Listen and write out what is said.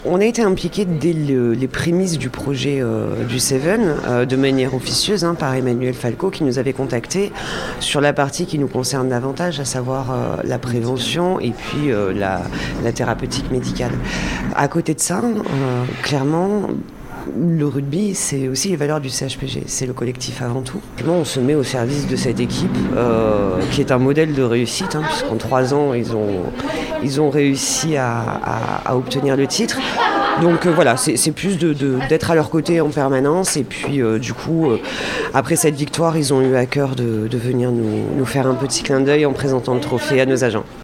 On a été impliqués dès les prémices du projet du Seven, de manière officieuse, par Emmanuel Falco qui nous avait contactés sur la partie qui nous concerne davantage, à savoir la prévention et puis la thérapeutique médicale. À côté de ça, clairement, le rugby, c'est aussi les valeurs du CHPG, c'est le collectif avant tout. On se met au service de cette équipe qui est un modèle de réussite, puisqu'en 3 ans, ils ont réussi à obtenir le titre. Donc voilà, c'est plus d'être à leur côté en permanence. Et puis du coup, après cette victoire, ils ont eu à cœur de venir nous faire un petit clin d'œil en présentant le trophée à nos agents.